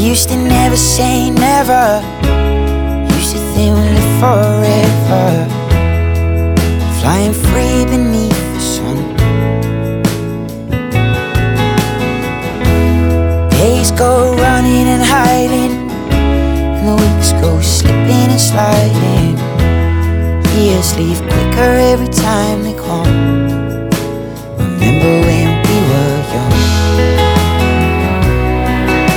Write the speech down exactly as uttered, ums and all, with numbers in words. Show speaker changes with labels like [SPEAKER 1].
[SPEAKER 1] used to never say never. Used to think we'd live forever, flying free beneath the sun. Days go running and hiding, and the weeks go slipping and sliding. Years leave quicker every time they come.